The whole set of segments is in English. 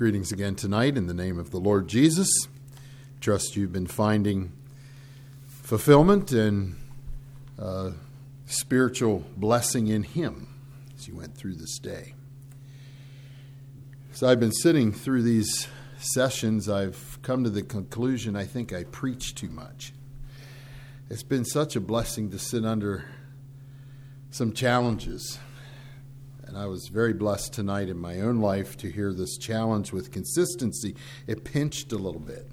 Greetings again tonight in the name of the Lord Jesus. Trust you've been finding fulfillment and spiritual blessing in Him as you went through this day. As I've been sitting through these sessions, I've come to the conclusion I think I preach too much. It's been such a blessing to sit under some challenges. And I was very blessed tonight in my own life to hear this challenge with consistency. It pinched a little bit.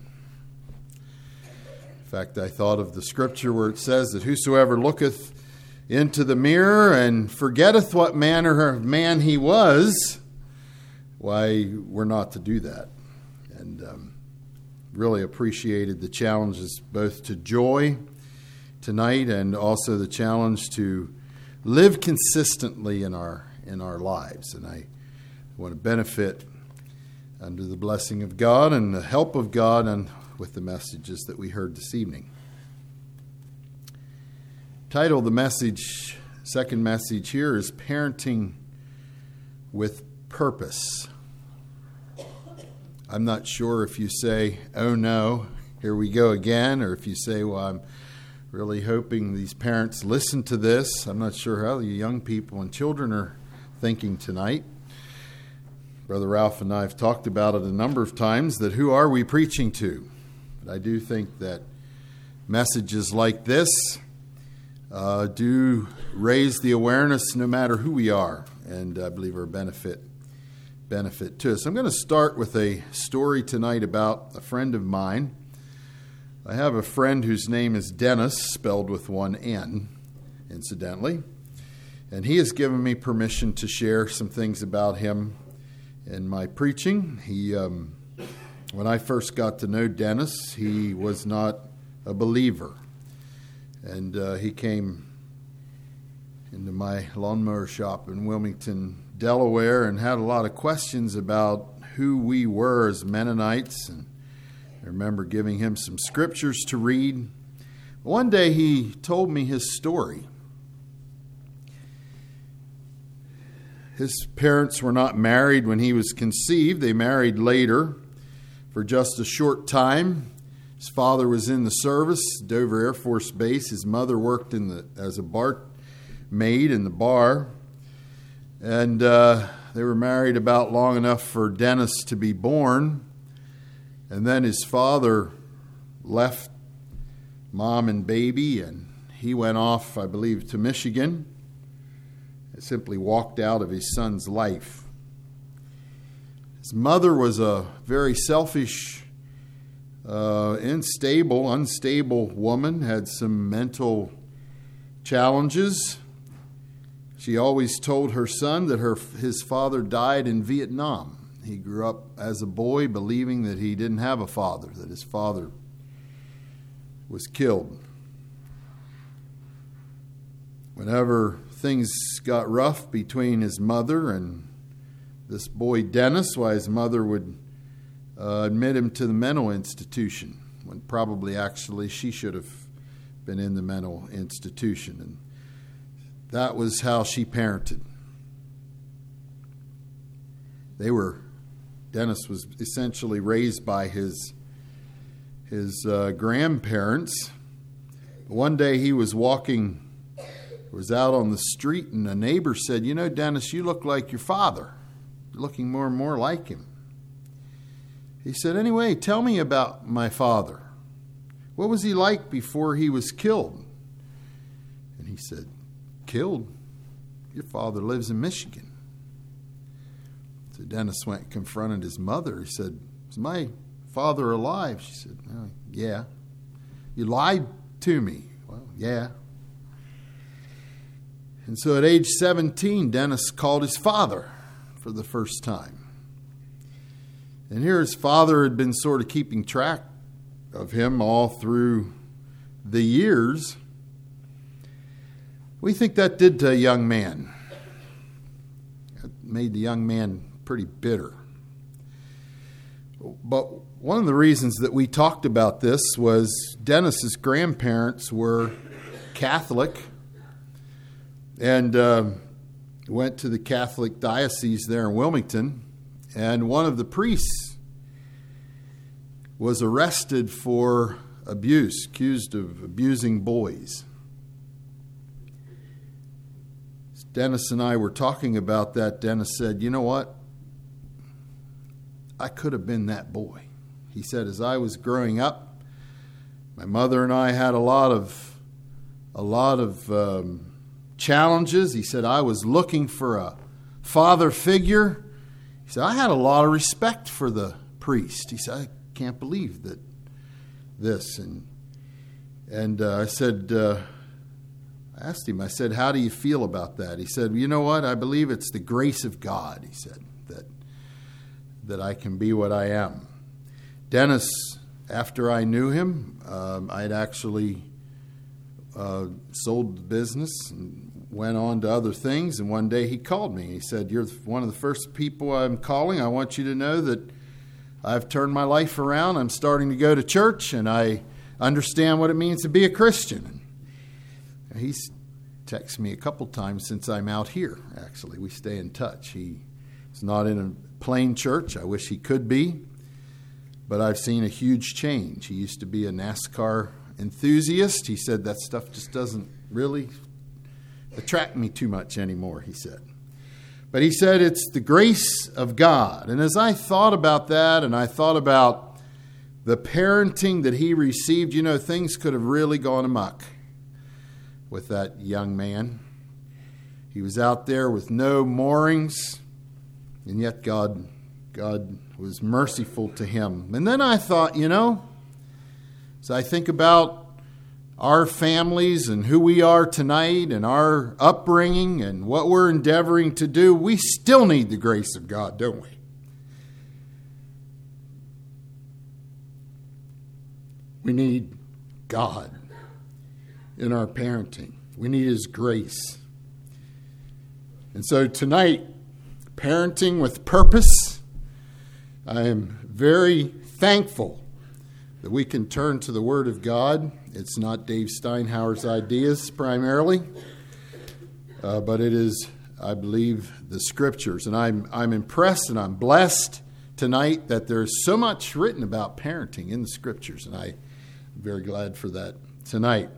In fact, I thought of the scripture where it says that whosoever looketh into the mirror and forgetteth what manner of man he was, why, we're not to do that. And really appreciated the challenges both to joy tonight and also the challenge to live consistently in our lives. And I want to benefit under the blessing of God and the help of God and with the messages that we heard this evening. Title of the message, second message here, is Parenting with Purpose. I'm not sure if you say, oh no, here we go again, or if you say, well, I'm really hoping these parents listen to this. I'm not sure how you young people and children are thinking tonight. Brother Ralph and I have talked about it a number of times, that who are we preaching to? But I do think that messages like this do raise the awareness no matter who we are, and I believe are a benefit to us. I'm going to start with a story tonight about a friend of mine. I have a friend whose name is Dennis, spelled with one N, incidentally. And he has given me permission to share some things about him in my preaching. When I first got to know Dennis, he was not a believer. And he came into my lawnmower shop in Wilmington, Delaware, and had a lot of questions about who we were as Mennonites. And I remember giving him some scriptures to read. One day he told me his story. His parents were not married when he was conceived. They married later for just a short time. His father was in the service, Dover Air Force Base. His mother worked as a barmaid in the bar. And they were married about long enough for Dennis to be born. And then his father left mom and baby, and he went off, I believe, to Michigan. Simply walked out of his son's life. His mother was a very selfish, unstable woman, had some mental challenges. She always told her son that his father died in Vietnam. He grew up as a boy believing that he didn't have a father, that his father was killed. Whenever things got rough between his mother and this boy Dennis, why his mother would admit him to the mental institution, when probably actually she should have been in the mental institution. And that was how she parented. Dennis was essentially raised by his grandparents. One day he was out on the street, and a neighbor said, "You know, Dennis, you look like your father. You're looking more and more like him." He said, "Anyway, tell me about my father. What was he like before he was killed?" And he said, "Killed? Your father lives in Michigan." So Dennis went and confronted his mother. He said, "Is my father alive?" She said, "Oh, yeah." "You lied to me." "Well, yeah." And so at age 17, Dennis called his father for the first time. And here his father had been sort of keeping track of him all through the years. We think that did to a young man. It made the young man pretty bitter. But one of the reasons that we talked about this was Dennis's grandparents were Catholic, and went to the Catholic diocese there in Wilmington. and one of the priests was arrested for abuse, accused of abusing boys. Dennis and I were talking about that. Dennis said, "You know what? I could have been that boy." He said, "As I was growing up, my mother and I had a lot of challenges." He said, "I was looking for a father figure." He said, "I had a lot of respect for the priest." He said, "I can't believe that this." And I said, I asked him, I said, "How do you feel about that?" He said, "You know what? I believe it's the grace of God," he said, that I can be what I am. Dennis, after I knew him, I had actually sold the business and went on to other things. And one day he called me. He said, "You're one of the first people I'm calling. I want you to know that I've turned my life around. I'm starting to go to church, and I understand what it means to be a Christian." And he's texted me a couple times since I'm out here, actually. We stay in touch. He's not in a plain church. I wish he could be. But I've seen a huge change. He used to be a NASCAR enthusiast. He said that stuff just doesn't really attract me too much anymore, he said. But he said it's the grace of God. And as I thought about that, and I thought about the parenting that he received, you know, things could have really gone amok with that young man. He was out there with no moorings, and yet God was merciful to him. And then I thought, you know, as I think about our families and who we are tonight and our upbringing and what we're endeavoring to do, we still need the grace of God, don't we? We need God in our parenting. We need His grace. And so tonight, parenting with purpose, I am very thankful that we can turn to the Word of God. It's not Dave Steinhauer's ideas primarily, but it is, I believe, the Scriptures. And I'm impressed and I'm blessed tonight that there's so much written about parenting in the Scriptures, and I'm very glad for that tonight.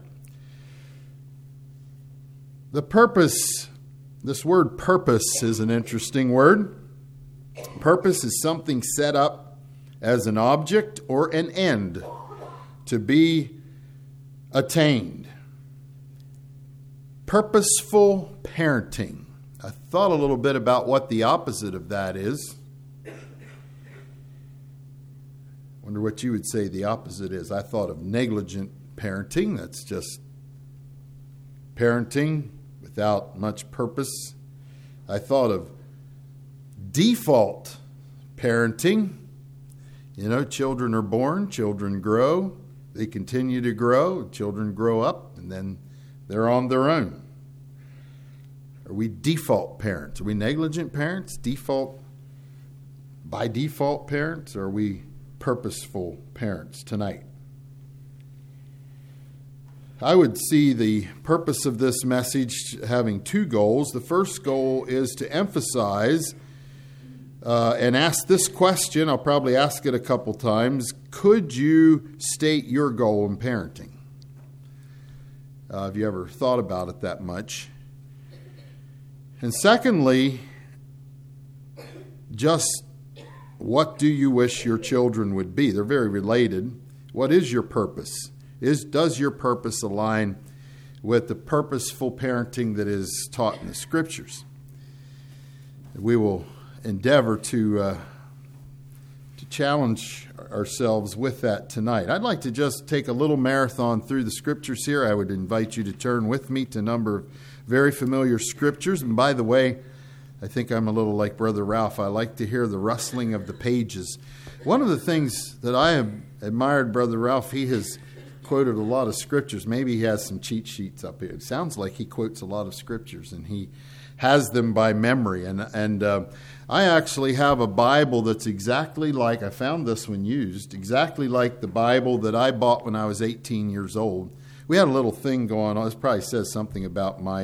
The purpose, this word purpose is an interesting word. Purpose is something set up as an object or an end to be attained. Purposeful parenting. I thought a little bit about what the opposite of that is. Wonder what you would say the opposite is. I thought of negligent parenting. That's just parenting without much purpose. I thought of default parenting. You know, children are born, children grow, they continue to grow, children grow up, and then they're on their own. Are we default parents? Are we negligent parents? By default parents? Or are we purposeful parents tonight? I would see the purpose of this message having two goals. The first goal is to emphasize and ask this question. I'll probably ask it a couple times. Could you state your goal in parenting? Have you ever thought about it that much? And secondly, just what do you wish your children would be? They're very related. What is your purpose? Does your purpose align with the purposeful parenting that is taught in the Scriptures? We will endeavor to challenge ourselves with that tonight. I'd like to just take a little marathon through the Scriptures here. I would invite you to turn with me to a number of very familiar Scriptures. And by the way, I think I'm a little like Brother Ralph. I like to hear the rustling of the pages. One of the things that I have admired Brother Ralph, he has quoted a lot of Scriptures. Maybe he has some cheat sheets up here. It sounds like he quotes a lot of Scriptures, and he has them by memory. And I actually have a Bible that's exactly like, I found this one used, exactly like the Bible that I bought when I was 18 years old. We had a little thing going on. This probably says something about my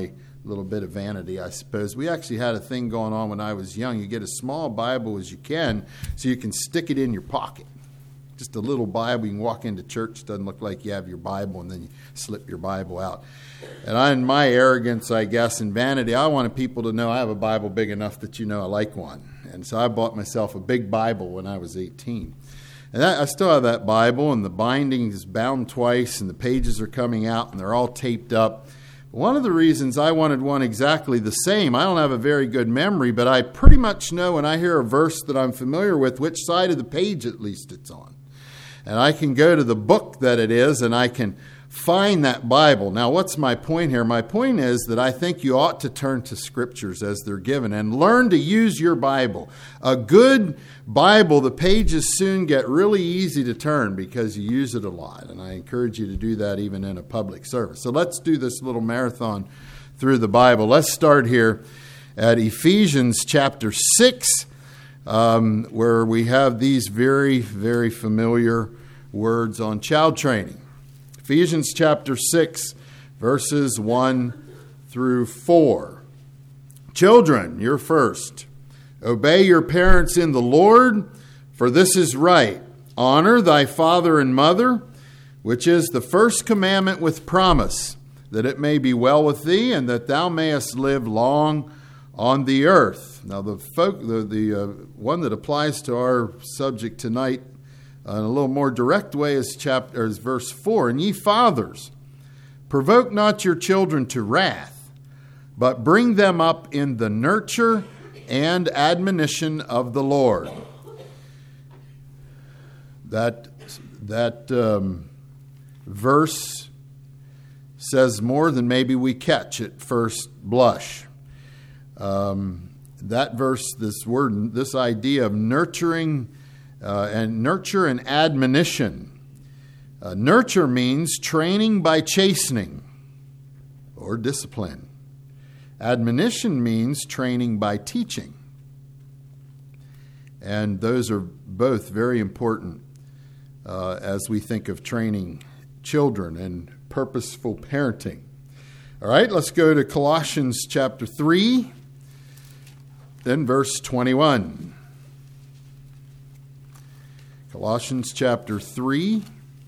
little bit of vanity, I suppose. We actually had a thing going on when I was young. You get as small a Bible as you can so you can stick it in your pocket. Just a little Bible. You can walk into church. It doesn't look like you have your Bible, and then you slip your Bible out. And in my arrogance, I guess, and vanity, I wanted people to know I have a Bible big enough that I like one. And so I bought myself a big Bible when I was 18. And I still have that Bible, and the binding is bound twice, and the pages are coming out, and they're all taped up. One of the reasons I wanted one exactly the same, I don't have a very good memory, but I pretty much know when I hear a verse that I'm familiar with, which side of the page at least it's on. And I can go to the book that it is, and I can find that Bible. Now, what's my point here? My point is that I think you ought to turn to Scriptures as they're given and learn to use your Bible. A good Bible, the pages soon get really easy to turn because you use it a lot. And I encourage you to do that even in a public service. So let's do this little marathon through the Bible. Let's start here at Ephesians chapter 6, where we have these very, very familiar words on child training. Ephesians chapter 6, verses 1 through 4. Children, you're first. Obey your parents in the Lord, for this is right. Honor thy father and mother, which is the first commandment with promise, that it may be well with thee, and that thou mayest live long on the earth. Now, the one that applies to our subject tonight in a little more direct way is verse 4. And ye fathers, provoke not your children to wrath, but bring them up in the nurture and admonition of the Lord. That verse says more than maybe we catch at first blush. That verse, this idea of nurturing nurture and admonition. Nurture means training by chastening or discipline. Admonition means training by teaching. And those are both very important as we think of training children and purposeful parenting. All right, let's go to Colossians chapter 3, then verse 21. Colossians chapter 3,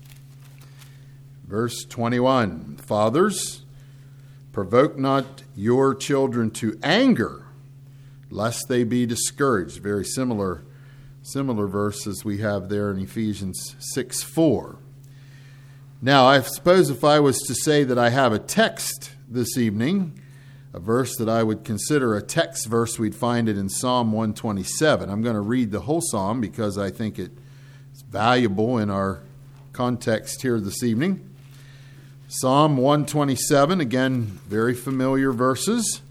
verse 21. Fathers, provoke not your children to anger, lest they be discouraged. Very similar verses we have there in Ephesians 6:4. Now, I suppose if I was to say that I have a text this evening, a verse that I would consider a text verse, we'd find it in Psalm 127. I'm going to read the whole psalm because I think it's valuable in our context here this evening. Psalm 127, again, very familiar verses.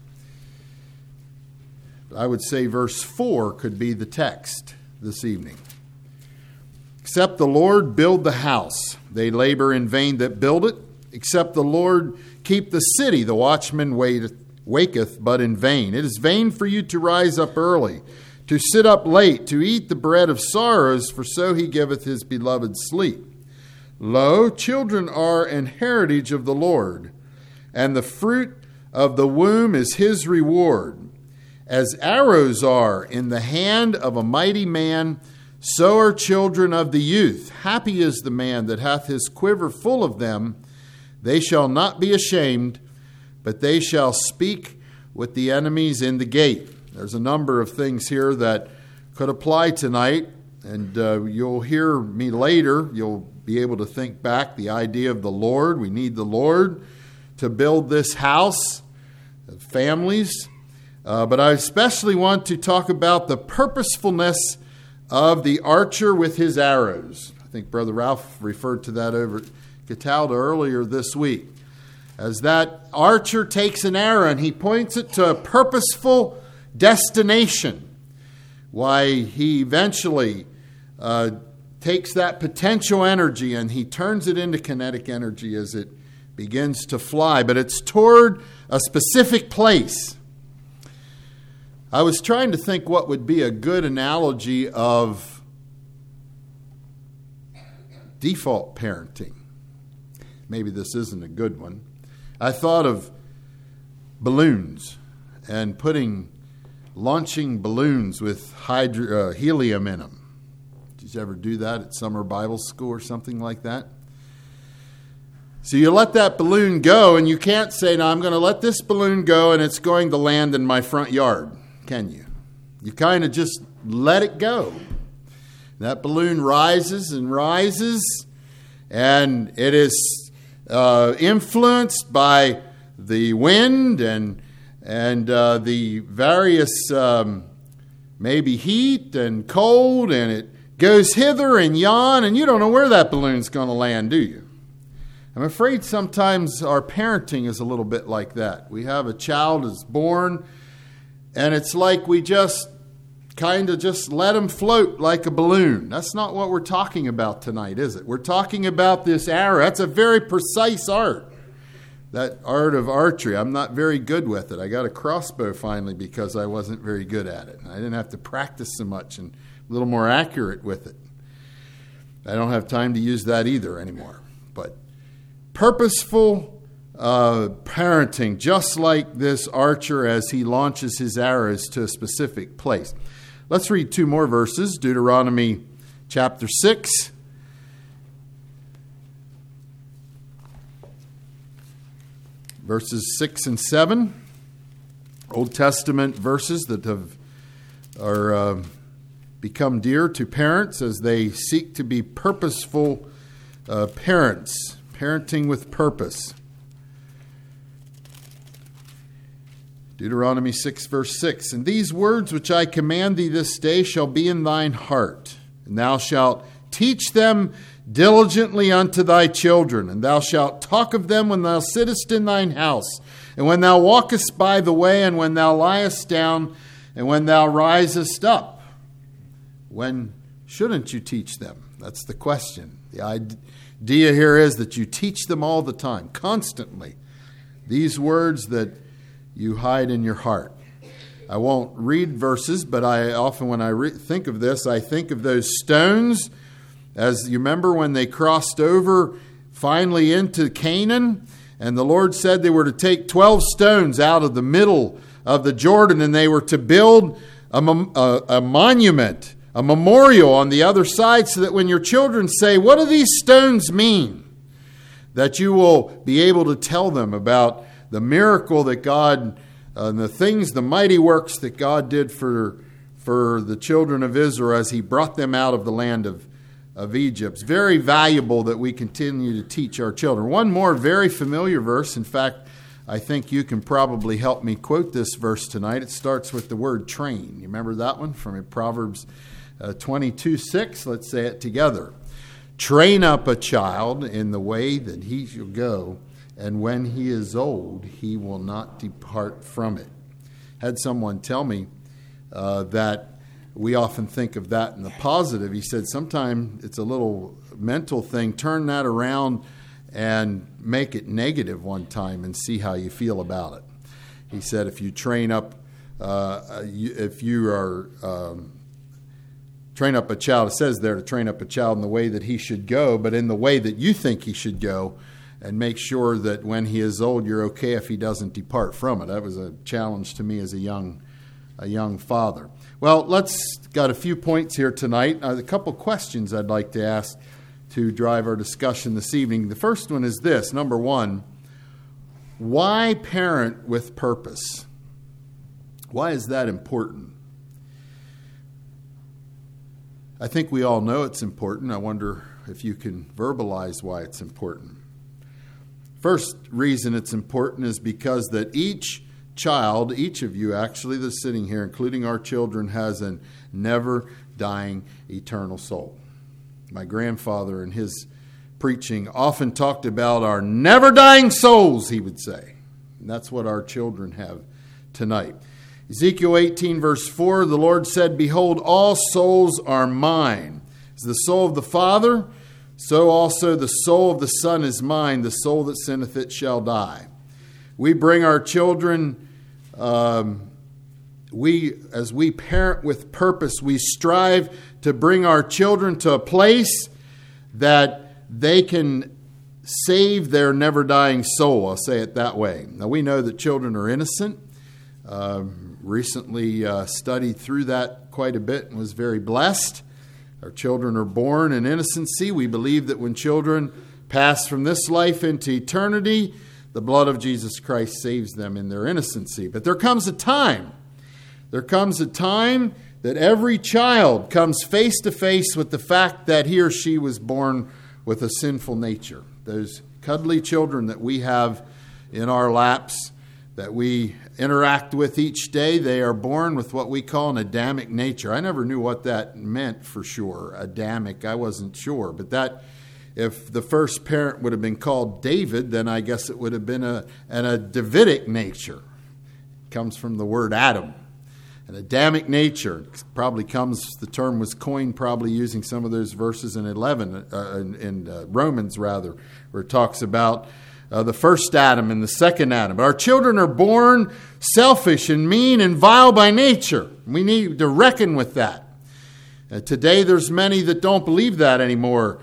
I would say verse 4 could be the text this evening. Except the Lord build the house, they labor in vain that build it. Except the Lord keep the city, the watchman waketh but in vain. It is vain for you to rise up early, to sit up late, to eat the bread of sorrows, for so he giveth his beloved sleep. Lo, children are an heritage of the Lord, and the fruit of the womb is his reward. As arrows are in the hand of a mighty man, so are children of the youth. Happy is the man that hath his quiver full of them. They shall not be ashamed, but they shall speak with the enemies in the gate. There's a number of things here that could apply tonight, and you'll hear me later. You'll be able to think back the idea of the Lord. We need the Lord to build this house, families. But I especially want to talk about the purposefulness of the archer with his arrows. I think Brother Ralph referred to that over at Catalda earlier this week. As that archer takes an arrow and he points it to a purposeful destination. Why, he eventually takes that potential energy and he turns it into kinetic energy as it begins to fly. But it's toward a specific place. I was trying to think what would be a good analogy of default parenting. Maybe this isn't a good one. I thought of balloons and launching balloons with helium in them. Did you ever do that at summer Bible school or something like that? So you let that balloon go, and you can't say, now I'm going to let this balloon go and it's going to land in my front yard, can you? You kind of just let it go. That balloon rises and rises, and it is influenced by the wind and the various maybe heat and cold, and it goes hither and yon, and you don't know where that balloon's going to land, do you? I'm afraid sometimes our parenting is a little bit like that. We have a child that's born, and it's like we just kind of just let him float like a balloon. That's not what we're talking about tonight, is it? We're talking about this arrow. That's a very precise art, that art of archery. I'm not very good with it. I got a crossbow finally because I wasn't very good at it. I didn't have to practice so much and a little more accurate with it. I don't have time to use that either anymore. But purposeful parenting, just like this archer as he launches his arrows to a specific place. Let's read two more verses. Deuteronomy chapter 6. Verses 6 and 7. Old Testament verses that are become dear to parents as they seek to be purposeful parents. Parenting with purpose. Deuteronomy 6, verse 6. And these words which I command thee this day shall be in thine heart, and thou shalt teach them diligently unto thy children, and thou shalt talk of them when thou sittest in thine house, and when thou walkest by the way, and when thou liest down, and when thou risest up. When shouldn't you teach them? That's the question. The idea here is that you teach them all the time, constantly. These words that you hide in your heart. I won't read verses, but I often, when I think of this, I think of those stones. As you remember when they crossed over finally into Canaan, and the Lord said they were to take 12 stones out of the middle of the Jordan, and they were to build a monument, a memorial on the other side, so that when your children say, what do these stones mean? That you will be able to tell them about the miracle that God, the things, the mighty works that God did for the children of Israel as He brought them out of the land of Egypt. It's very valuable that we continue to teach our children. One more very familiar verse. In fact, I think you can probably help me quote this verse tonight. It starts with the word train. You remember that one from Proverbs 22:6? Let's say it together. Train up a child in the way that he shall go, and when he is old, he will not depart from it. Had someone tell me that we often think of that in the positive. He said sometimes it's a little mental thing. Turn that around and make it negative one time and see how you feel about it. He said if you train up, train up a child, it says there to train up a child in the way that he should go, but in the way that you think he should go, and make sure that when he is old, you're okay if he doesn't depart from it. That was a challenge to me as a young father. Well, let's got a few points here tonight. A couple questions I'd like to ask to drive our discussion this evening. The first one is this. Number one, why parent with purpose? Why is that important? I think we all know it's important. I wonder if you can verbalize why it's important. First reason it's important is because that each child, each of you actually that's sitting here, including our children, has a never-dying eternal soul. My grandfather in his preaching often talked about our never-dying souls, he would say. And that's what our children have tonight. Ezekiel 18, verse 4, the Lord said, behold, all souls are mine. As the soul of the Father, so also the soul of the Son is mine. The soul that sinneth it shall die. We bring our children, as we parent with purpose, we strive to bring our children to a place that they can save their never-dying soul. I'll say it that way. Now, we know that children are innocent. Recently studied through that quite a bit and was very blessed. Our children are born in innocency. We believe that when children pass from this life into eternity, the blood of Jesus Christ saves them in their innocency. But there comes a time that every child comes face to face with the fact that he or she was born with a sinful nature. Those cuddly children that we have in our laps, that we interact with each day, they are born with what we call an Adamic nature. I never knew what that meant for sure. Adamic, I wasn't sure. But that, if the first parent would have been called David, then I guess it would have been a Davidic nature. It comes from the word Adam. An Adamic nature probably comes, the term was coined probably using some of those verses in Romans rather, where it talks about the first Adam and the second Adam. But our children are born selfish and mean and vile by nature. We need to reckon with that. Today there's many that don't believe that anymore.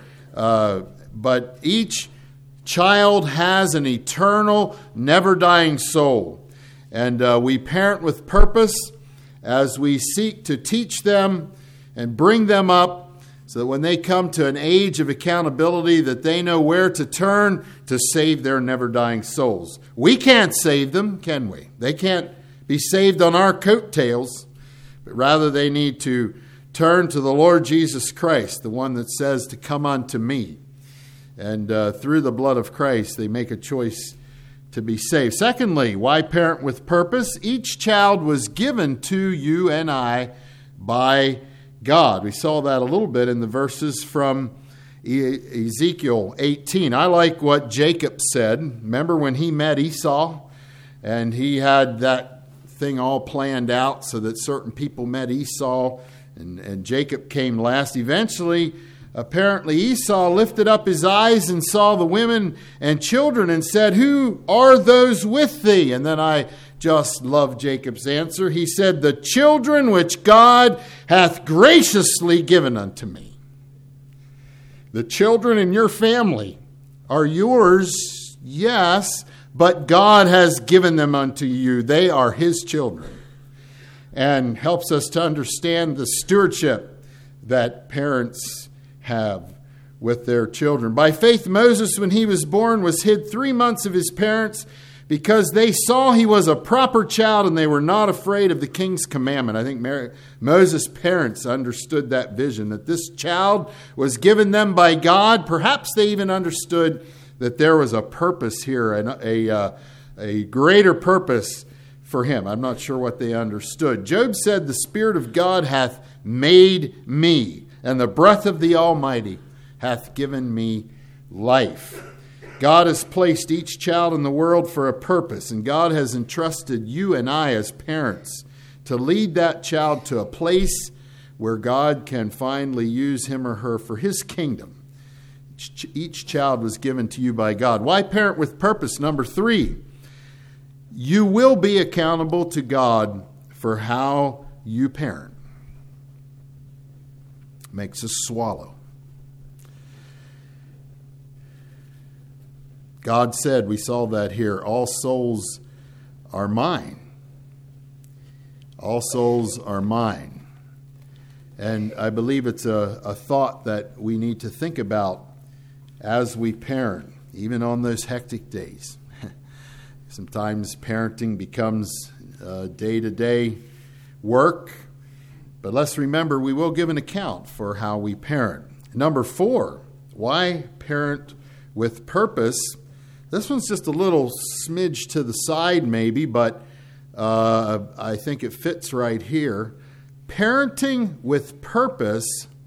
But each child has an eternal, never-dying soul. And we parent with purpose as we seek to teach them and bring them up so that when they come to an age of accountability, that they know where to turn to save their never-dying souls. We can't save them, can we? They can't be saved on our coattails, but rather they need to turn to the Lord Jesus Christ, the one that says to come unto me. And through the blood of Christ, they make a choice to be saved. Secondly, why parent with purpose? Each child was given to you and I by God. We saw that a little bit in the verses from Ezekiel 18. I like what Jacob said. Remember when he met Esau and he had that thing all planned out so that certain people met Esau and Jacob came last. Eventually, apparently Esau lifted up his eyes and saw the women and children and said, "Who are those with thee?" And then I just love Jacob's answer. He said, "The children which God hath graciously given unto me." The children in your family are yours, yes, but God has given them unto you. They are His children. And helps us to understand the stewardship that parents have with their children. By faith, Moses, when he was born, was hid 3 months of his parents because they saw he was a proper child and they were not afraid of the king's commandment. I think Moses' parents understood that vision, that this child was given them by God. Perhaps they even understood that there was a purpose here, a greater purpose for him. I'm not sure what they understood. Job said, "The Spirit of God hath made me, and the breath of the Almighty hath given me life." God has placed each child in the world for a purpose, and God has entrusted you and I as parents to lead that child to a place where God can finally use him or her for His kingdom. Each child was given to you by God. Why parent with purpose? Number 3, you will be accountable to God for how you parent. Makes us swallow. God said, we saw that here, all souls are mine. All souls are mine. And I believe it's a thought that we need to think about as we parent, even on those hectic days. Sometimes parenting becomes day-to-day work. But let's remember, we will give an account for how we parent. Number 4, why parent with purpose? This one's just a little smidge to the side maybe, but I think it fits right here. Parenting with purpose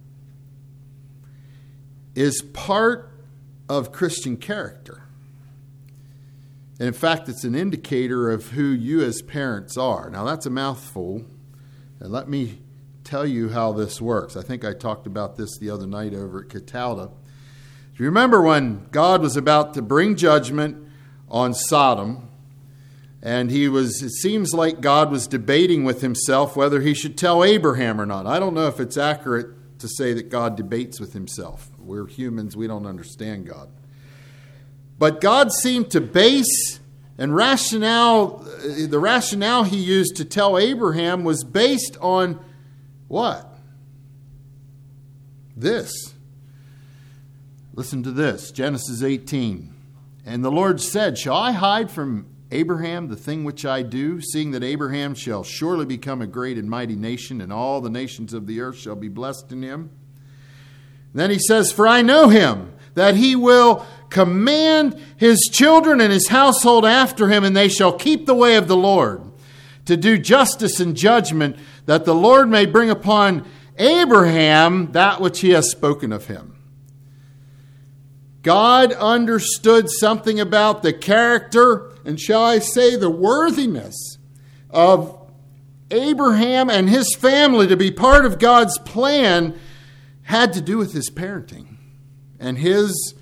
is part of Christian character. And in fact, it's an indicator of who you as parents are. Now, that's a mouthful. And let me tell you how this works. I think I talked about this the other night over at Catalda. Do you remember when God was about to bring judgment on Sodom? And it seems like God was debating with himself whether he should tell Abraham or not. I don't know if it's accurate to say that God debates with himself. We're humans, we don't understand God. But God seemed to base and the rationale he used to tell Abraham was based on what? This. Listen to this, Genesis 18. And the Lord said, shall I hide from Abraham the thing which I do, seeing that Abraham shall surely become a great and mighty nation, and all the nations of the earth shall be blessed in him? Then he says, for I know him, that he will command his children and his household after him, and they shall keep the way of the Lord, to do justice and judgment, that the Lord may bring upon Abraham that which he has spoken of him. God understood something about the character, and shall I say the worthiness of Abraham and his family to be part of God's plan had to do with his parenting and his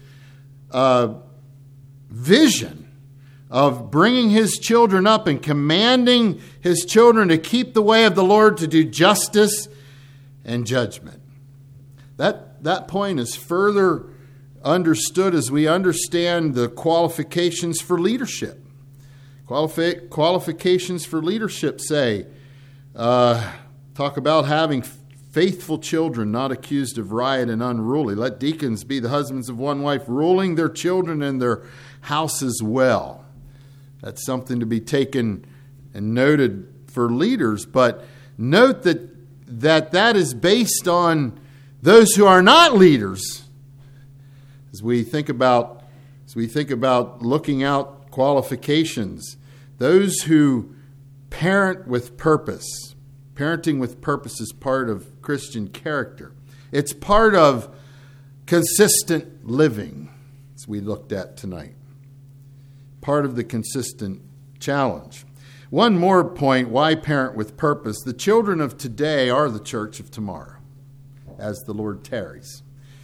vision of bringing his children up and commanding his children to keep the way of the Lord, to do justice and judgment. That point is further understood as we understand the qualifications for leadership. Qualifications for leadership say, talk about having faithful children, not accused of riot and unruly. Let deacons be the husbands of one wife, ruling their children and their houses well. That's something to be taken and noted for leaders. But note that is based on those who are not leaders. As we think about looking out qualifications, those who parent with purpose. Parenting with purpose is part of Christian character. It's part of consistent living, as we looked at tonight. Part of the consistent challenge. One more point, why parent with purpose? The children of today are the church of tomorrow, as the Lord tarries.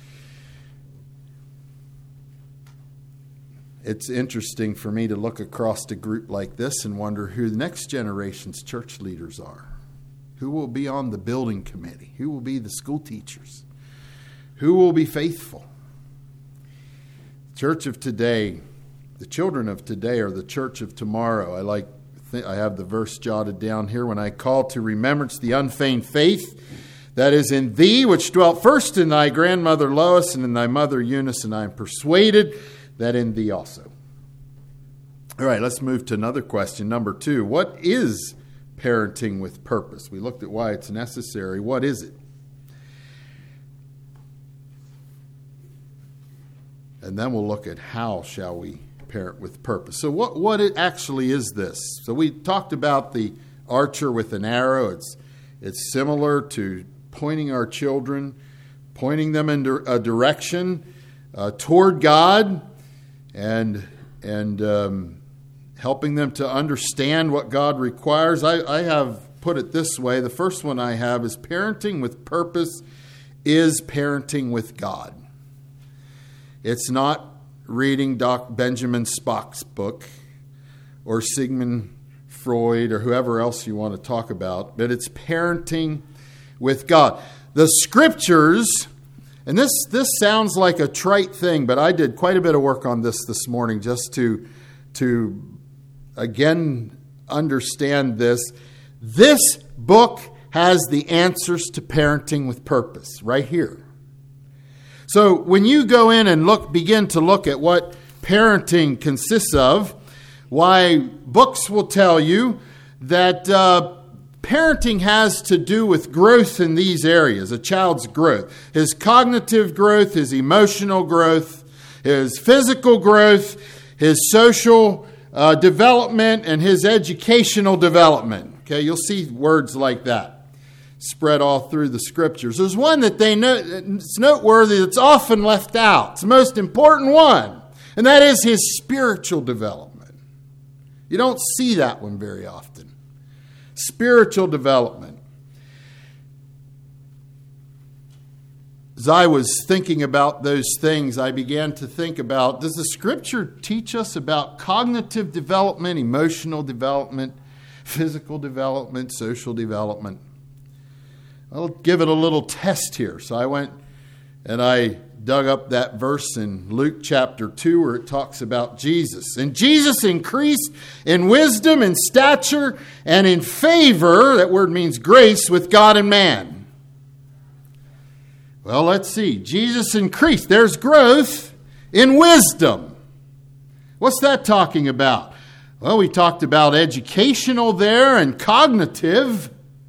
It's interesting for me to look across a group like this and wonder who the next generation's church leaders are. Who will be on the building committee? Who will be the school teachers? Who will be faithful? Church of today, the children of today are the church of tomorrow. I have the verse jotted down here. When I call to remembrance the unfeigned faith that is in thee, which dwelt first in thy grandmother Lois and in thy mother Eunice, and I am persuaded that in thee also. All right, let's move to another question. Number 2, what is parenting with purpose? We looked at why it's necessary. What is it? And then we'll look at how shall we parent with purpose. So what it actually is this? So we talked about the archer with an arrow. It's similar to pointing our children, pointing them in a direction toward God, and helping them to understand what God requires. I have put it this way. The first one I have is parenting with purpose is parenting with God. It's not reading Benjamin Spock's book or Sigmund Freud or whoever else you want to talk about, but it's parenting with God. The scriptures, and this sounds like a trite thing, but I did quite a bit of work on this morning just to again understand this. This book has the answers to parenting with purpose right here. So when you go in and begin to look at what parenting consists of, why books will tell you that parenting has to do with growth in these areas, a child's growth. His cognitive growth, his emotional growth, his physical growth, his social development, and his educational development. Okay, you'll see words like that spread all through the scriptures. There's one that it's noteworthy that's often left out. It's the most important one, and that is his spiritual development. You don't see that one very often. Spiritual development. As I was thinking about those things, I began to think about, does the scripture teach us about cognitive development, emotional development, physical development, social development? I'll give it a little test here. So I went and I dug up that verse in Luke chapter 2 where it talks about Jesus. And Jesus increased in wisdom and stature and in favor, that word means grace, with God and man. Well, let's see. Jesus increased. There's growth in wisdom. What's that talking about? Well, we talked about educational there and cognitive.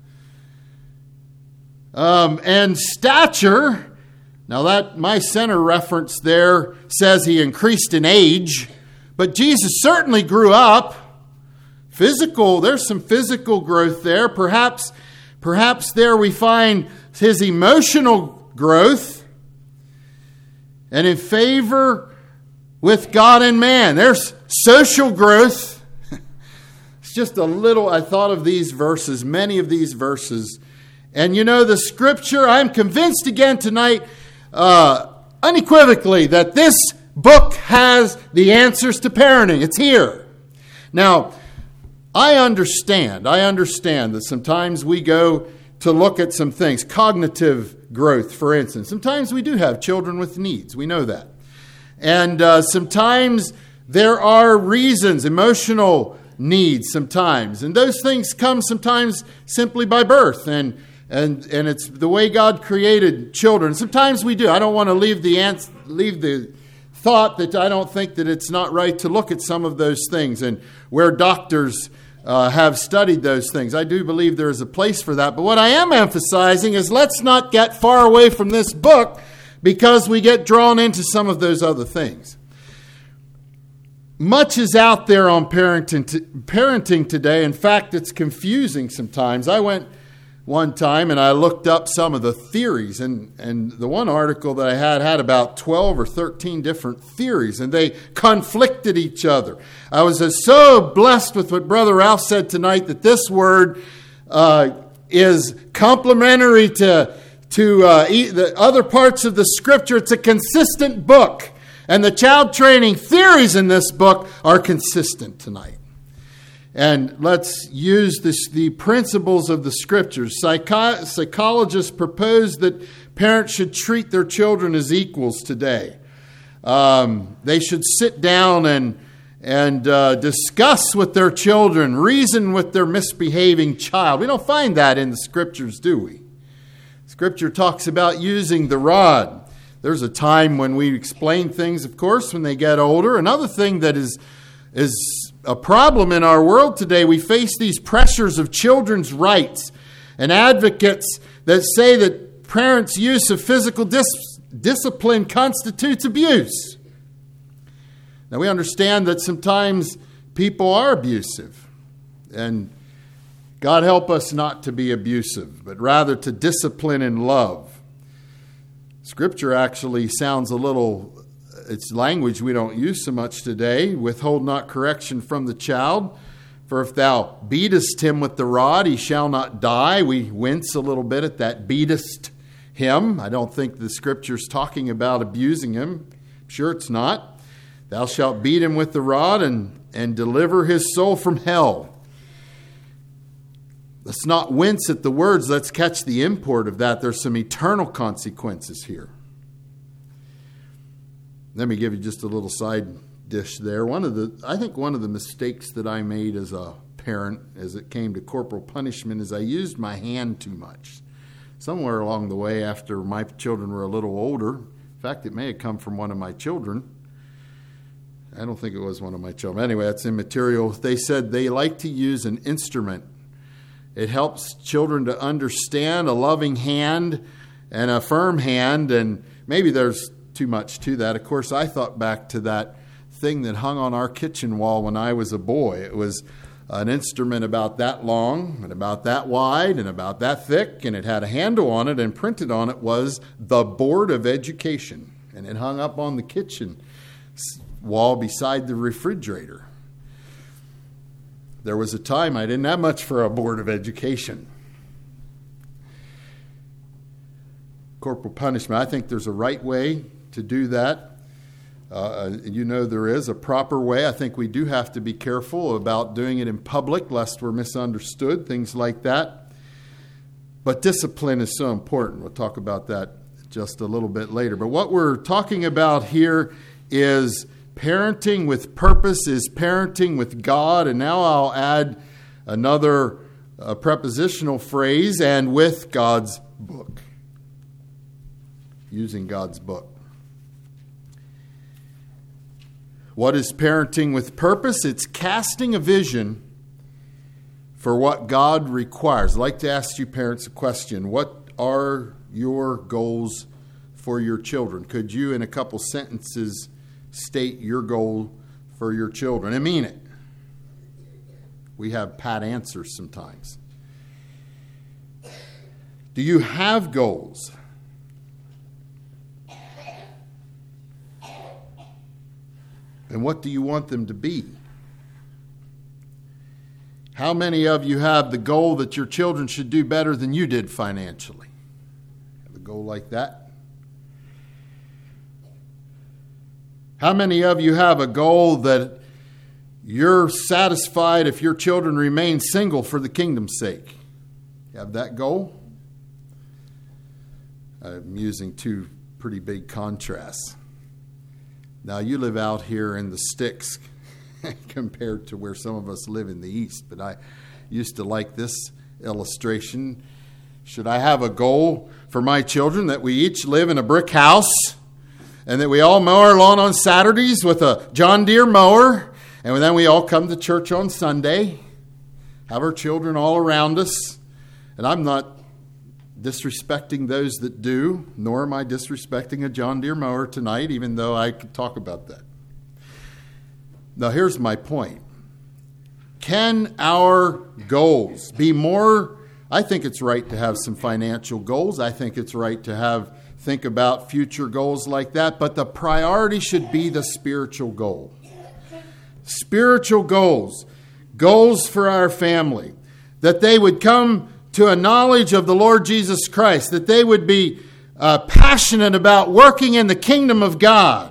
And stature. Now that my center reference there says he increased in age, but Jesus certainly grew up. Physical, there's some physical growth there. Perhaps there we find his emotional growth. And in favor with God and man. There's social growth. It's just a little, I thought of these verses, many of these verses. And you know, the Scripture, I'm convinced again tonight, unequivocally, that this book has the answers to parenting. It's here. Now, I understand that sometimes we go to look at some things, cognitive growth, for instance. Sometimes we do have children with needs. We know that. And sometimes there are reasons, emotional needs sometimes. And those things come sometimes simply by birth. And it's the way God created children. Sometimes we do. I don't want to leave the thought that I don't think that it's not right to look at some of those things and where doctors have studied those things. I do believe there is a place for that. But what I am emphasizing is let's not get far away from this book because we get drawn into some of those other things. Much is out there on parenting today. In fact, it's confusing sometimes. I went one time and I looked up some of the theories, and the one article that I had about 12 or 13 different theories, and they conflicted each other. I was so blessed with what Brother Ralph said tonight that this word is complementary to the other parts of the Scripture. It's a consistent book, and the child training theories in this book are consistent tonight. And let's use the principles of the Scriptures. Psychologists propose that parents should treat their children as equals today. They should sit down and discuss with their children, reason with their misbehaving child. We don't find that in the Scriptures, do we? Scripture talks about using the rod. There's a time when we explain things, of course, when they get older. Another thing that is a problem in our world today, we face these pressures of children's rights and advocates that say that parents' use of physical discipline constitutes abuse. Now, we understand that sometimes people are abusive, and God help us not to be abusive, but rather to discipline in love. Scripture actually sounds a little... It's language we don't use so much today. Withhold not correction from the child. For if thou beatest him with the rod, he shall not die. We wince a little bit at that beatest him. I don't think the Scripture's talking about abusing him. I'm sure it's not. Thou shalt beat him with the rod and deliver his soul from hell. Let's not wince at the words. Let's catch the import of that. There's some eternal consequences here. Let me give you just a little side dish there. I think one of the mistakes that I made as a parent as it came to corporal punishment is I used my hand too much. Somewhere along the way after my children were a little older, in fact, it may have come from one of my children. I don't think it was one of my children. Anyway, that's immaterial. They said they like to use an instrument. It helps children to understand a loving hand and a firm hand, and maybe there's too much to that. Of course, I thought back to that thing that hung on our kitchen wall when I was a boy. It was an instrument about that long and about that wide and about that thick, and it had a handle on it, and printed on it was the Board of Education, and it hung up on the kitchen wall beside the refrigerator. There was a time I didn't have much for a Board of Education. Corporal punishment, I think there's a right way to do that. There is a proper way. I think we do have to be careful about doing it in public, lest we're misunderstood, things like that. But discipline is so important. We'll talk about that just a little bit later. But what we're talking about here is parenting with purpose, is parenting with God. And now I'll add another prepositional phrase, and with God's book. Using God's book. What is parenting with purpose? It's casting a vision for what God requires. I'd like to ask you parents a question. What are your goals for your children? Could you, in a couple sentences, state your goal for your children and mean it? We have pat answers sometimes. Do you have goals? And what do you want them to be? How many of you have the goal that your children should do better than you did financially? Have a goal like that? How many of you have a goal that you're satisfied if your children remain single for the kingdom's sake? You have that goal? I'm using two pretty big contrasts. Now, you live out here in the sticks compared to where some of us live in the east, but I used to like this illustration. Should I have a goal for my children that we each live in a brick house and that we all mow our lawn on Saturdays with a John Deere mower, and then we all come to church on Sunday, have our children all around us? And I'm not disrespecting those that do, nor am I disrespecting a John Deere mower tonight, even though I could talk about that. Now, here's my point. Can our goals be more? I think it's right to have some financial goals. I think it's right to think about future goals like that, but the priority should be the spiritual goal. Spiritual goals, goals for our family, that they would come to a knowledge of the Lord Jesus Christ, that they would be passionate about working in the kingdom of God.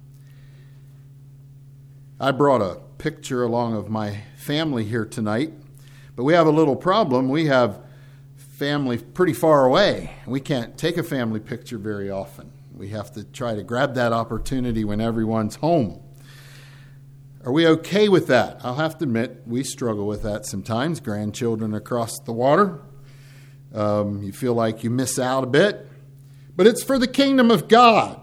I brought a picture along of my family here tonight, but we have a little problem. We have family pretty far away. We can't take a family picture very often. We have to try to grab that opportunity when everyone's home. Are we okay with that? I'll have to admit, we struggle with that sometimes. Grandchildren across the water. You feel like you miss out a bit. But it's for the kingdom of God.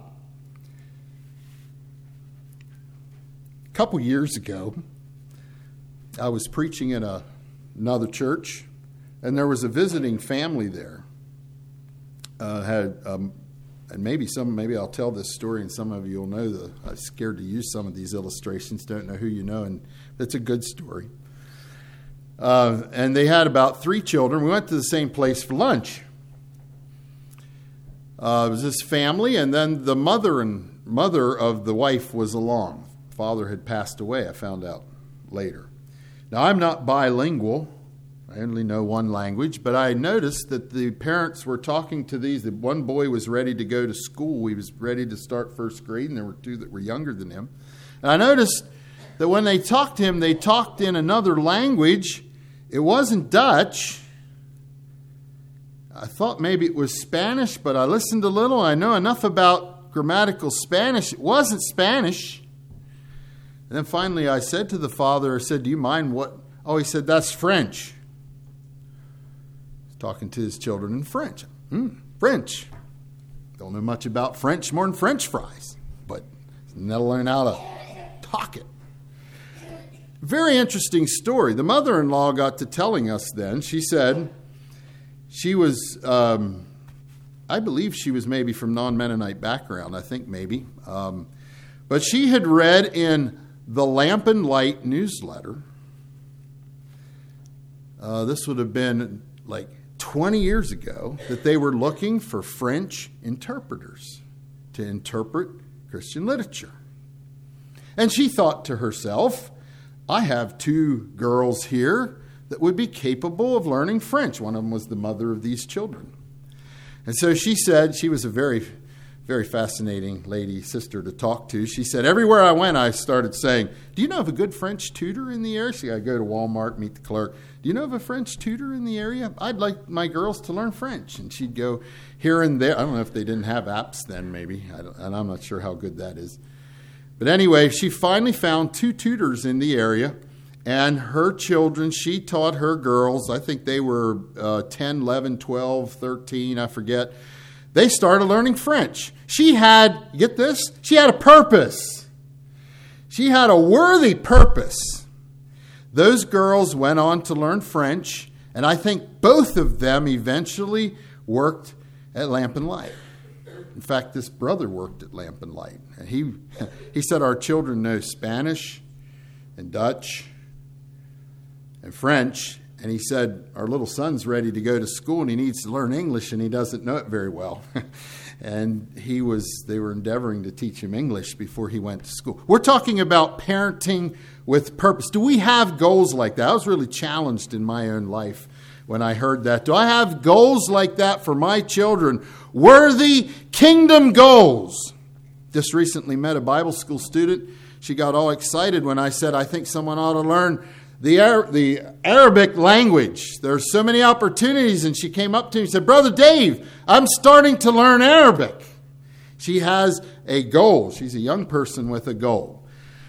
A couple years ago, I was preaching in another church, and there was a visiting family there. And maybe I'll tell this story, and some of you will know I'm scared to use some of these illustrations. Don't know who you know, and it's a good story. And they had about 3 children. We went to the same place for lunch. It was this family, and then the mother of the wife was along. Father had passed away, I found out later. Now, I'm not bilingual. I only know one language, but I noticed that the parents were talking to these. The one boy was ready to go to school. He was ready to start first grade, and there were 2 that were younger than him. And I noticed that when they talked to him, they talked in another language. It wasn't Dutch. I thought maybe it was Spanish, but I listened a little. I know enough about grammatical Spanish. It wasn't Spanish. And then finally I said to the father, I said, do you mind what? Oh, he said, that's French. He's talking to his children in French. French. Don't know much about French, more than French fries. But they'll learn how to talk it. Very interesting story. The mother-in-law got to telling us then. She said she was, I believe she was maybe from non-Mennonite background. I think maybe. But she had read in the Lamp and Light newsletter. This would have been like 20 years ago, that they were looking for French interpreters to interpret Christian literature. And she thought to herself, I have 2 girls here that would be capable of learning French. One of them was the mother of these children. And so she said, she was a very very fascinating lady, sister to talk to. She said, everywhere I went, I started saying, do you know of a good French tutor in the area? So I go to Walmart, meet the clerk. Do you know of a French tutor in the area? I'd like my girls to learn French. And she'd go here and there. I don't know if they didn't have apps then, maybe. And I'm not sure how good that is. But anyway, she finally found 2 tutors in the area. And her children, she taught her girls, I think they were 10, 11, 12, 13, I forget. They started learning French. She had, get this, she had a purpose. She had a worthy purpose. Those girls went on to learn French, and I think both of them eventually worked at Lamp and Light. In fact, this brother worked at Lamp and Light. And he said our children know Spanish and Dutch and French. And he said, our little son's ready to go to school and he needs to learn English and he doesn't know it very well. And they were endeavoring to teach him English before he went to school. We're talking about parenting with purpose. Do we have goals like that? I was really challenged in my own life when I heard that. Do I have goals like that for my children? Worthy kingdom goals. Just recently met a Bible school student. She got all excited when I said, I think someone ought to learn the Arabic language. There are so many opportunities. And she came up to me and said, Brother Dave, I'm starting to learn Arabic. She has a goal. She's a young person with a goal.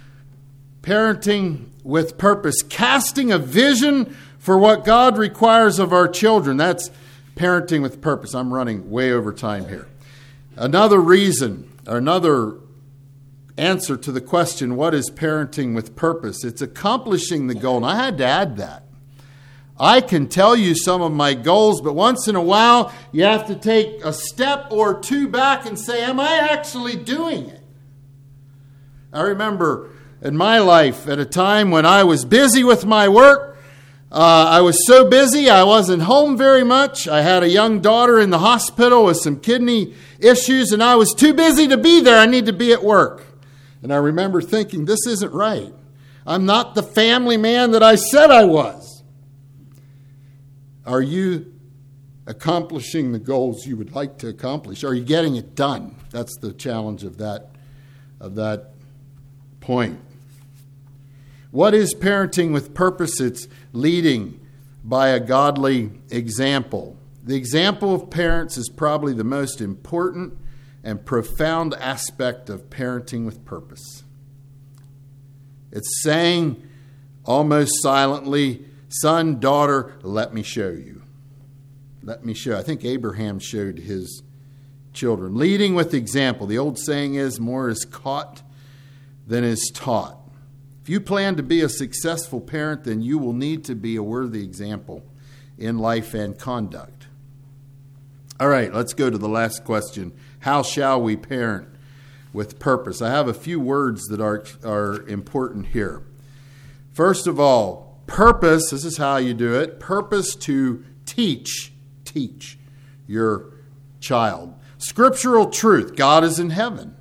Parenting with purpose. Casting a vision for what God requires of our children. That's parenting with purpose. I'm running way over time here. Another reason, or another answer to the question, what is parenting with purpose? It's accomplishing the goal. And I had to add that. I can tell you some of my goals, but once in a while, you have to take a step or 2 back and say, am I actually doing it? I remember in my life at a time when I was busy with my work. I was so busy, I wasn't home very much. I had a young daughter in the hospital with some kidney issues, and I was too busy to be there. I need to be at work. And I remember thinking, this isn't right. I'm not the family man that I said I was. Are you accomplishing the goals you would like to accomplish? Are you getting it done? That's the challenge of that point. What is parenting with purpose? It's leading by a godly example. The example of parents is probably the most important and profound aspect of parenting with purpose. It's saying almost silently, son, daughter, let me show you. Let me show. I think Abraham showed his children. Leading with example. The old saying is, more is caught than is taught. If you plan to be a successful parent, then you will need to be a worthy example in life and conduct. All right, let's go to the last question. How shall we parent with purpose? I have a few words that are important here. First of all, purpose, this is how you do it. Purpose to teach your child. Scriptural truth, God is in heaven.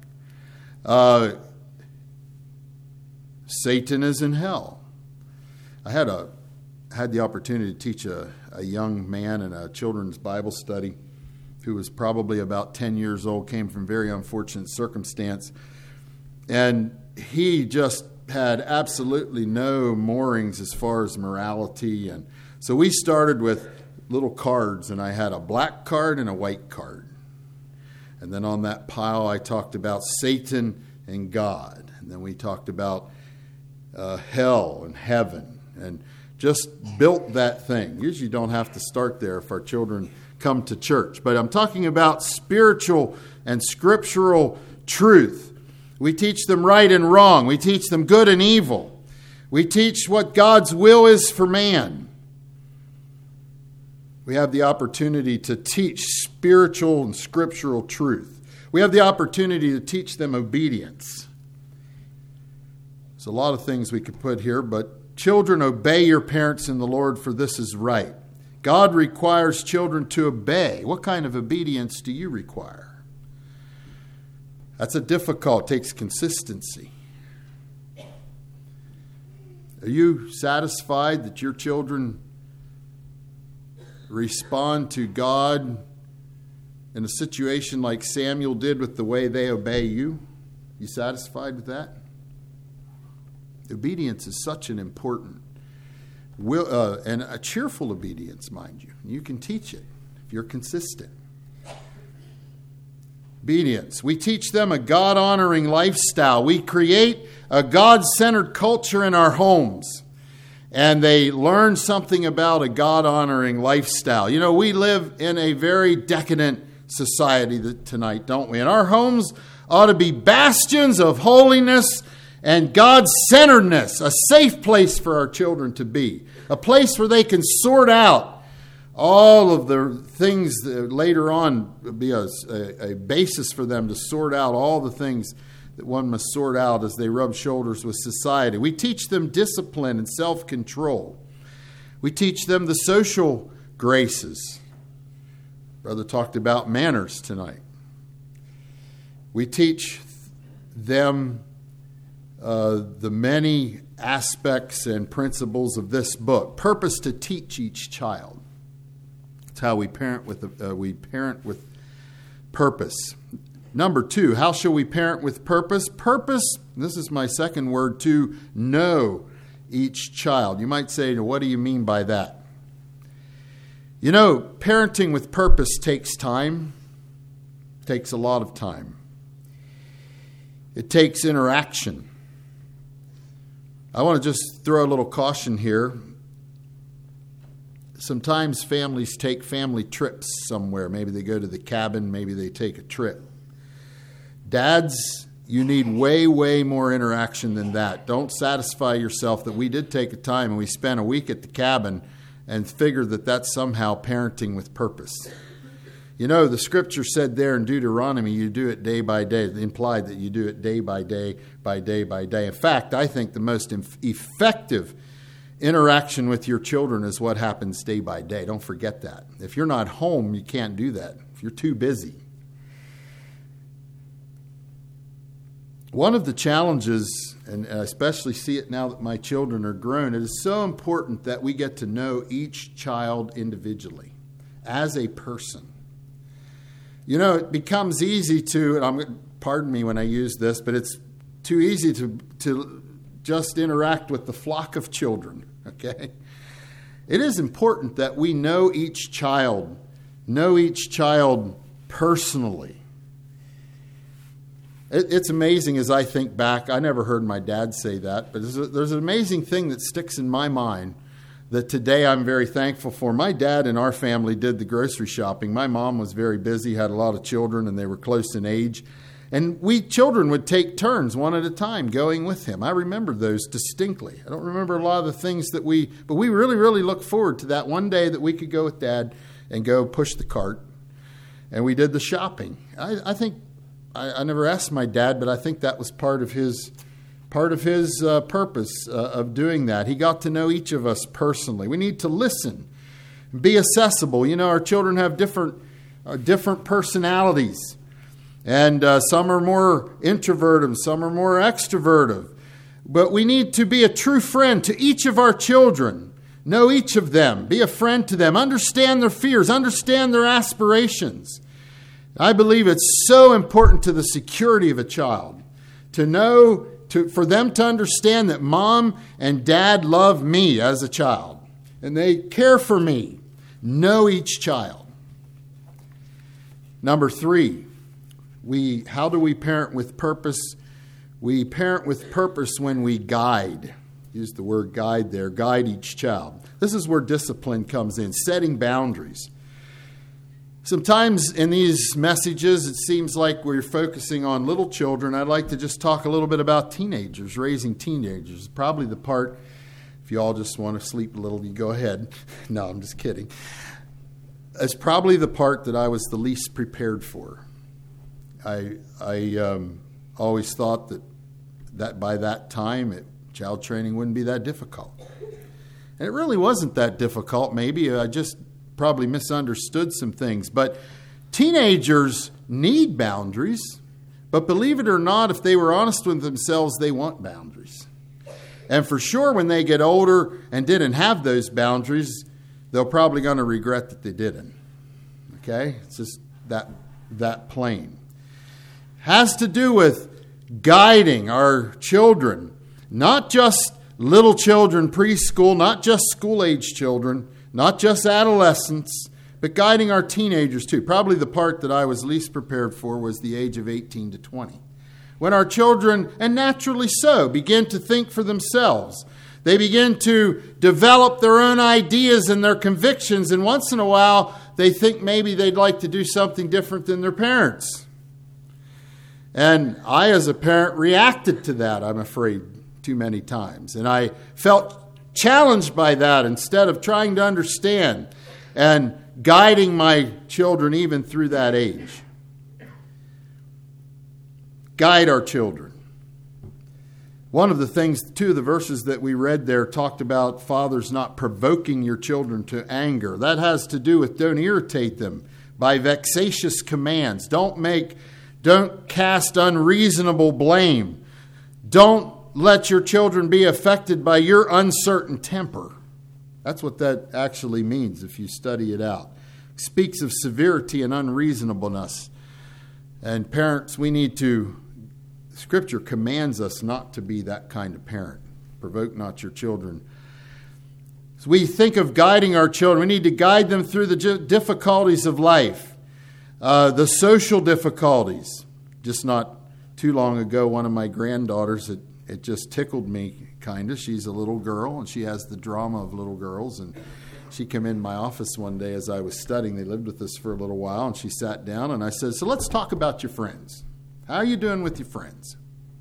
Satan is in hell. I had the opportunity to teach a young man in a children's Bible study who was probably about 10 years old, came from very unfortunate circumstance. And he just had absolutely no moorings as far as morality. And so we started with little cards, and I had a black card and a white card. And then on that pile, I talked about Satan and God. And then we talked about hell and heaven, and just built that thing. Usually you don't have to start there if our children come to church. But I'm talking about spiritual and scriptural truth. We teach them right and wrong. We teach them good and evil. We teach what God's will is for man. We have the opportunity to teach spiritual and scriptural truth. We have the opportunity to teach them obedience. There's a lot of things we could put here, but children, obey your parents in the Lord, for this is right. God requires children to obey. What kind of obedience do you require? That's takes consistency. Are you satisfied that your children respond to God in a situation like Samuel did with the way they obey you? You satisfied with that? Obedience is such an important, and a cheerful obedience, mind you. You can teach it if you're consistent. Obedience. We teach them a God-honoring lifestyle. We create a God-centered culture in our homes. And they learn something about a God-honoring lifestyle. You know, we live in a very decadent society tonight, don't we? And our homes ought to be bastions of holiness and God-centeredness, a safe place for our children to be, a place where they can sort out all of the things that later on be a basis for them to sort out all the things that one must sort out as they rub shoulders with society. We teach them discipline and self-control. We teach them the social graces. Brother talked about manners tonight. We teach them the many aspects and principles of this book. Purpose to teach each child. It's how we parent with purpose. Number 2, how shall we parent with purpose? Purpose, this is my second word, to know each child. You might say, what do you mean by that? You know, parenting with purpose takes time. It takes a lot of time. It takes interaction. I want to just throw a little caution here. Sometimes families take family trips somewhere. Maybe they go to the cabin. Maybe they take a trip. Dads, you need way, way more interaction than that. Don't satisfy yourself that we did take a time and we spent a week at the cabin and figure that that's somehow parenting with purpose. You know, the scripture said there in Deuteronomy, you do it day by day. It implied that you do it day by day, by day by day. In fact, I think the most effective interaction with your children is what happens day by day. Don't forget that. If you're not home, you can't do that. If you're too busy. One of the challenges, and I especially see it now that my children are grown, it is so important that we get to know each child individually as a person. You know, it becomes easy to, and pardon me when I use this, but it's too easy to just interact with the flock of children, okay? It is important that we know each child personally. It's amazing as I think back. I never heard my dad say that, but there's an amazing thing that sticks in my mind that today I'm very thankful for. My dad and our family did the grocery shopping. My mom was very busy, had a lot of children, and they were close in age. And we children would take turns one at a time going with him. I remember those distinctly. I don't remember a lot of the things but we really, really looked forward to that one day that we could go with Dad and go push the cart. And we did the shopping. I think, I never asked my dad, but I think that was part of his purpose of doing that. He got to know each of us personally. We need to listen, be accessible. You know, our children have different personalities. And some are more introverted, some are more extroverted. But we need to be a true friend to each of our children. Know each of them. Be a friend to them. Understand their fears. Understand their aspirations. I believe it's so important to the security of a child for them to understand that Mom and Dad love me as a child. And they care for me. Know each child. Number 3. How do we parent with purpose? We parent with purpose when we guide. Use the word guide there. Guide each child. This is where discipline comes in, setting boundaries. Sometimes in these messages, it seems like we're focusing on little children. I'd like to just talk a little bit about teenagers, raising teenagers. Probably the part, if you all just want to sleep a little, you go ahead. No, I'm just kidding. It's probably the part that I was the least prepared for. I always thought that by that time, child training wouldn't be that difficult. And it really wasn't that difficult. Maybe I just probably misunderstood some things. But teenagers need boundaries. But believe it or not, if they were honest with themselves, they want boundaries. And for sure, when they get older and didn't have those boundaries, they're probably going to regret that they didn't. Okay? It's just that plane. Has to do with guiding our children, not just little children, preschool, not just school-age children, not just adolescents, but guiding our teenagers too. Probably the part that I was least prepared for was the age of 18 to 20. When our children, and naturally so, begin to think for themselves. They begin to develop their own ideas and their convictions, and once in a while they think maybe they'd like to do something different than their parents. And I, as a parent, reacted to that, I'm afraid, too many times. And I felt challenged by that instead of trying to understand and guiding my children even through that age. Guide our children. One of the things, two of the verses that we read there talked about fathers not provoking your children to anger. That has to do with don't irritate them by vexatious commands. Don't cast unreasonable blame. Don't let your children be affected by your uncertain temper. That's what that actually means if you study it out. It speaks of severity and unreasonableness. And parents, Scripture commands us not to be that kind of parent. Provoke not your children. As we think of guiding our children, we need to guide them through the difficulties of life, the social difficulties. Just not too long ago, one of my granddaughters, it just tickled me kind of. She's a little girl, and she has the drama of little girls. And she came in my office one day as I was studying. They lived with us for a little while, and she sat down, and I said, so let's talk about your friends. How are you doing with your friends?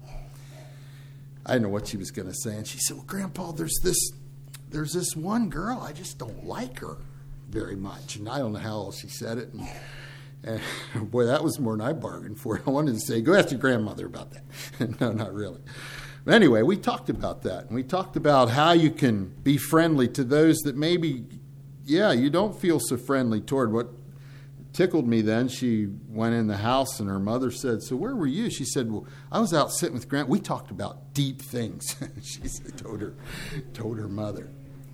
I didn't know what she was going to say. And she said, well, Grandpa, there's this one girl. I just don't like her very much. And I don't know how else she said it. And boy, that was more than I bargained for. I wanted to say, go ask your grandmother about that. No, not really. But anyway, we talked about that. And we talked about how you can be friendly to those that maybe, you don't feel so friendly toward. What tickled me then, she went in the house and her mother said, so where were you? She said, well, I was out sitting with Grant. We talked about deep things. She told her mother.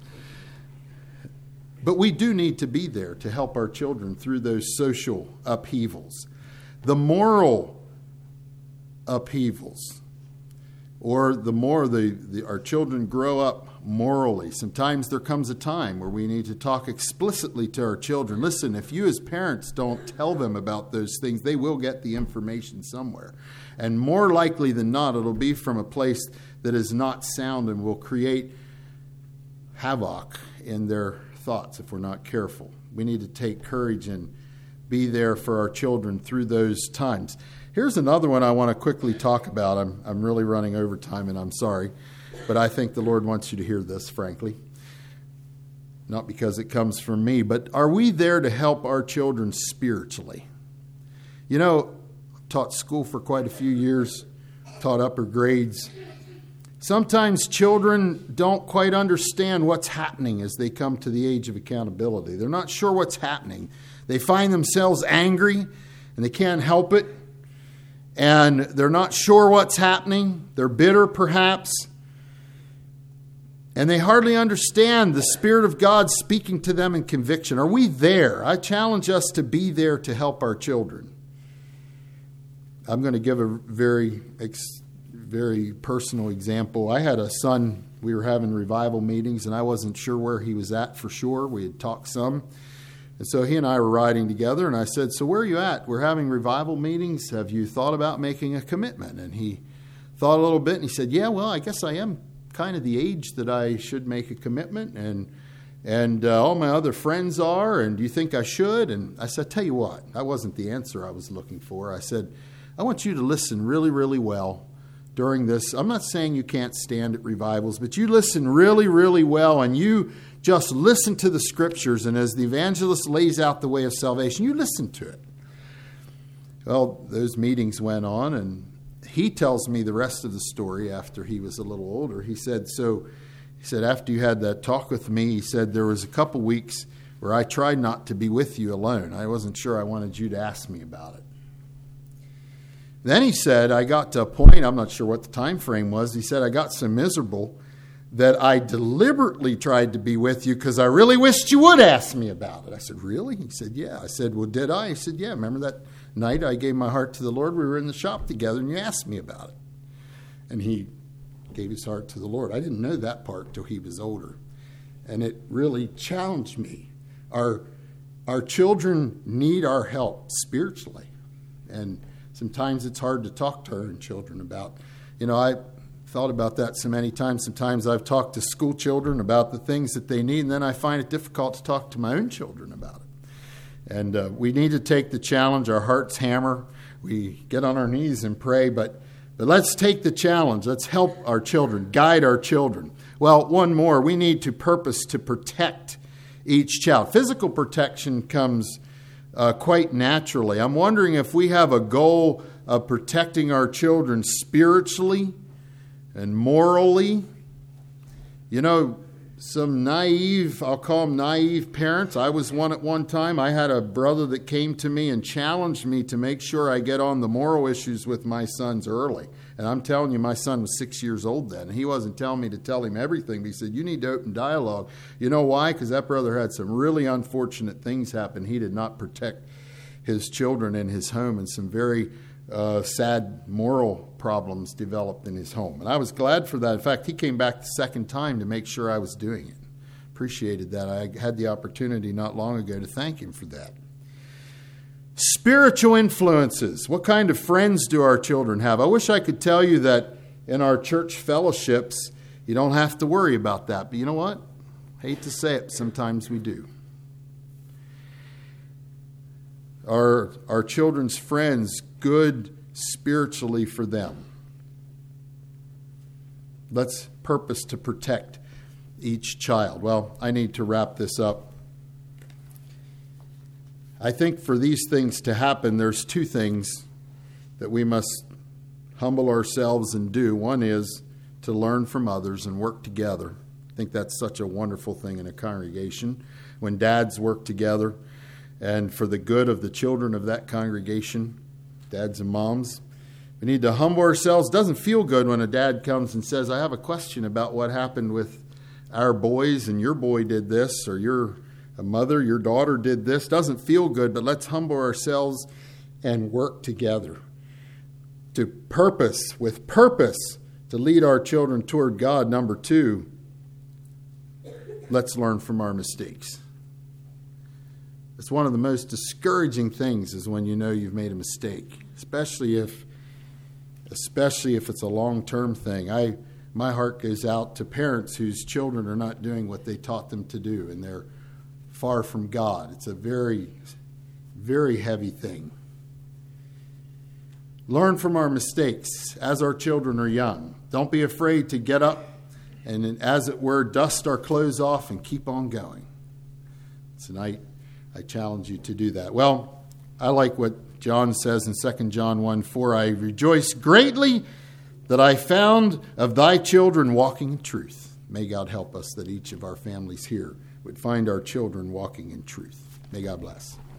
But we do need to be there to help our children through those social upheavals. The moral upheavals, or the more our children grow up morally. Sometimes there comes a time where we need to talk explicitly to our children. Listen, if you as parents don't tell them about those things, they will get the information somewhere. And more likely than not, it'll be from a place that is not sound and will create havoc in their thoughts if we're not careful. We need to take courage and be there for our children through those times. Here's another one I want to quickly talk about. I'm really running over time, and I'm sorry. But I think the Lord wants you to hear this, frankly. Not because it comes from me, but are we there to help our children spiritually? You know, taught school for quite a few years, taught upper grades. Sometimes children don't quite understand what's happening as they come to the age of accountability. They're not sure what's happening. They find themselves angry, and they can't help it. And they're not sure what's happening. They're bitter, perhaps. And they hardly understand the Spirit of God speaking to them in conviction. Are we there? I challenge us to be there to help our children. I'm going to give a very personal example. I had a son, we were having revival meetings, and I wasn't sure where he was at for sure. We had talked some. And so he and I were riding together, and I said, so where are you at? We're having revival meetings. Have you thought about making a commitment? And he thought a little bit, and he said, yeah, well, I guess I am kind of the age that I should make a commitment, and all my other friends are, and do you think I should? And I said, tell you what, that wasn't the answer I was looking for. I said, I want you to listen really, really well during this. I'm not saying you can't stand at revivals, but you listen really, really well, and you just listen to the Scriptures, and as the evangelist lays out the way of salvation, you listen to it. Well, those meetings went on, and he tells me the rest of the story after he was a little older. He said, after you had that talk with me, he said, there was a couple weeks where I tried not to be with you alone. I wasn't sure I wanted you to ask me about it. Then he said, I got to a point, I'm not sure what the time frame was. He said, I got so miserable that I deliberately tried to be with you because I really wished you would ask me about it. I said, really? He said, yeah. I said, well, did I? He said, yeah. Remember that night I gave my heart to the Lord? We were in the shop together and you asked me about it. And he gave his heart to the Lord. I didn't know that part till he was older. And it really challenged me. Our children need our help spiritually. And sometimes it's hard to talk to our own children about. I thought about that so many times. Sometimes I've talked to school children about the things that they need, and then I find it difficult to talk to my own children about it. And we need to take the challenge. Our hearts hammer. We get on our knees and pray, but let's take the challenge. Let's help our children, guide our children. Well, one more. We need to purpose to protect each child. Physical protection comes quite naturally. I'm wondering if we have a goal of protecting our children spiritually and morally. Some I'll call them naive parents. I was one at one time. I had a brother that came to me and challenged me to make sure I get on the moral issues with my sons early. And I'm telling you, my son was 6 years old then. And he wasn't telling me to tell him everything. But he said, you need to open dialogue. You know why? Because that brother had some really unfortunate things happen. He did not protect his children in his home, and some very sad moral problems developed in his home. And I was glad for that. In fact, he came back the second time to make sure I was doing it. Appreciated that. I had the opportunity not long ago to thank him for that. Spiritual influences. What kind of friends do our children have? I wish I could tell you that in our church fellowships, you don't have to worry about that. But you know what? I hate to say it, sometimes we do. Our children's friends good spiritually for them? Let's purpose to protect each child. Well, I need to wrap this up. I think for these things to happen, there's two things that we must humble ourselves and do. One is to learn from others and work together. I think that's such a wonderful thing in a congregation when dads work together and for the good of the children of that congregation, dads and moms. We need to humble ourselves. It doesn't feel good when a dad comes and says, I have a question about what happened with our boys, and your boy did this, or your mother, your daughter did this. Doesn't feel good, but let's humble ourselves and work together with purpose to lead our children toward God. Number two, let's learn from our mistakes. It's one of the most discouraging things is when you know you've made a mistake, especially if it's a long-term thing. My heart goes out to parents whose children are not doing what they taught them to do, and they're far from God. It's a very, very heavy thing. Learn from our mistakes as our children are young. Don't be afraid to get up and, as it were, dust our clothes off and keep on going. Tonight, I challenge you to do that. Well, I like what John says in 2 John 1:4. I rejoice greatly that I found of thy children walking in truth. May God help us that each of our families here would find our children walking in truth. May God bless.